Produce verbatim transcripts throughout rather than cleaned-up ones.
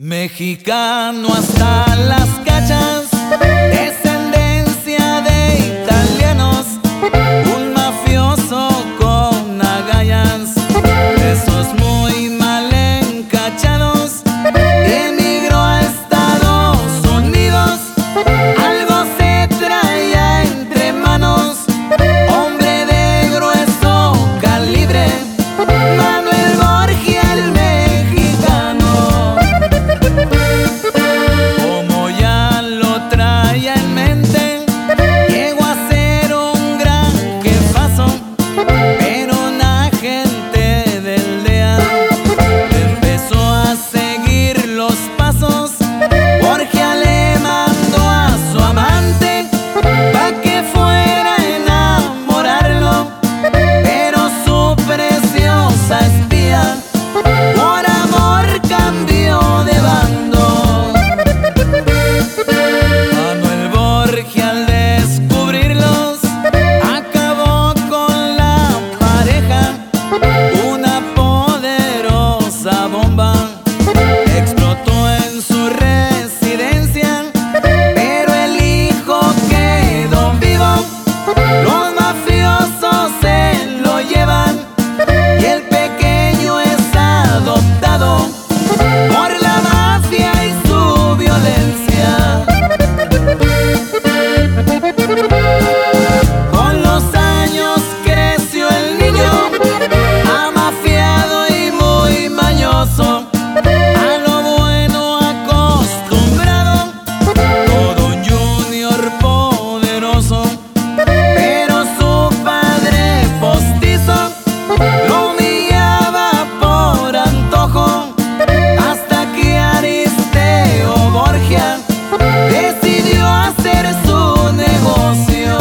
Mexicano hasta las cachas, descendencia de italianos, un mafioso con agallas, esos muy mal encachados, emigró a Estados Unidos, algo se traía entre manos, hombre de grueso calibre, Manuel Borgia el mexicano. Como ya lo traía en mente, llegó a ser un gran jefazo, pero una gente del D E A empezó a seguir los pasos. Borgia le mandó a su amante pa' que fuera a enamorarlo, pero su preciosa espía por amor cambió de bando. Manuel Borgia al descubrirlos acabó con la pareja, una poderosa bomba explotó en su residencia, pero el hijo quedó vivo, los mafiosos se lo llevan y el pequeño es adoptado por la mafia y su violencia. Con los años creció el niño, amafiado y muy mañoso, a lo bueno acostumbrado, todo un junior poderoso, pero su padre postizo lo humillaba por antojo, hasta que Aristeo Borgia decidió hacer su negocio.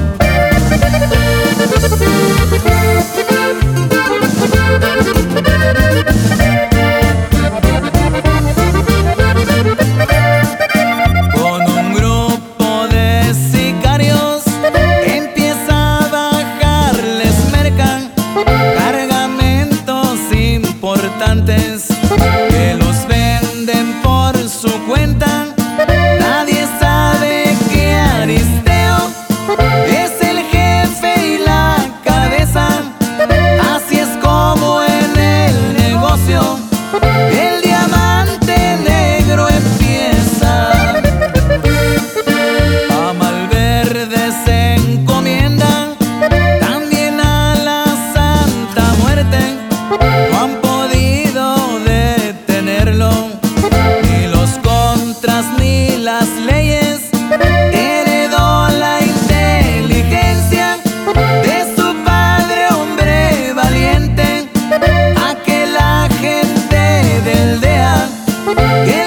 Con un grupo de sicarios empieza a bajarles merca, cargamentos importantes que los venden por su cuenta. Nadie sabe que Aristeo es el jefe y la cabeza. Así es como en el negocio el diamante negro empieza. A Malverde se encomienda también a la Santa Muerte. No han podido detenerlo, ni los contras ni las leyes. Heredó la inteligencia de su padre, hombre valiente, aquel agente del D E A que